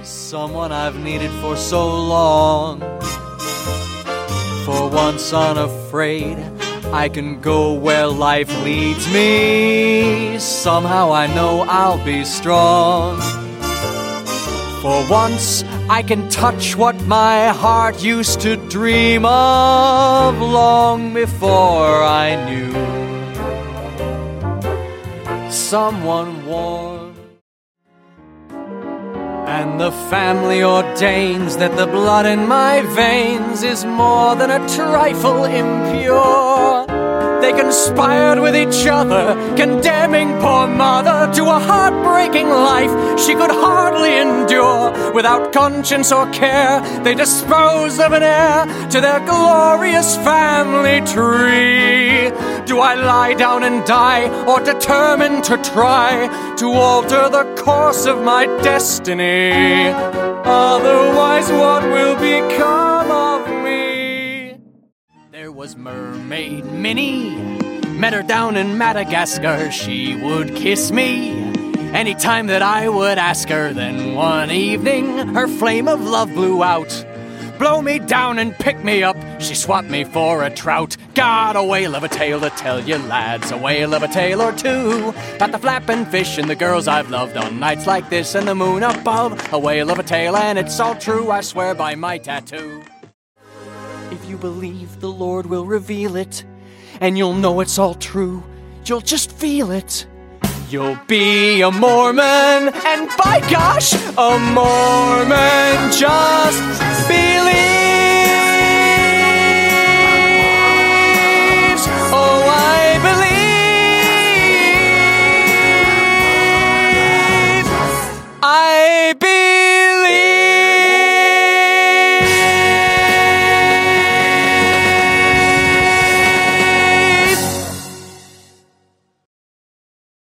someone I've needed for so long. For once unafraid, I can go where life leads me. Somehow I know I'll be strong. For once I can touch what my heart used to dream of long before I knew someone warm. And the family ordains that the blood in my veins is more than a trifle impure. They conspired with each other, condemning poor mother to a heartbreaking life she could hardly endure. Without conscience or care, they dispose of an heir to their glorious family tree. Do I lie down and die, or determine to try to alter the course of my destiny? Otherwise, what will become of me? There was Mermaid Minnie, met her down in Madagascar. She would kiss me anytime that I would ask her. Then one evening, her flame of love blew out. Blow me down and pick me up, she swapped me for a trout. Got a whale of a tale to tell you lads, a whale of a tale or two, about the flapping fish and the girls I've loved on nights like this and the moon above. A whale of a tale and it's all true, I swear by my tattoo. If you believe, the Lord will reveal it, and you'll know it's all true, you'll just feel it. You'll be a Mormon, and by gosh, a Mormon just believes. Oh, I believe. I believe.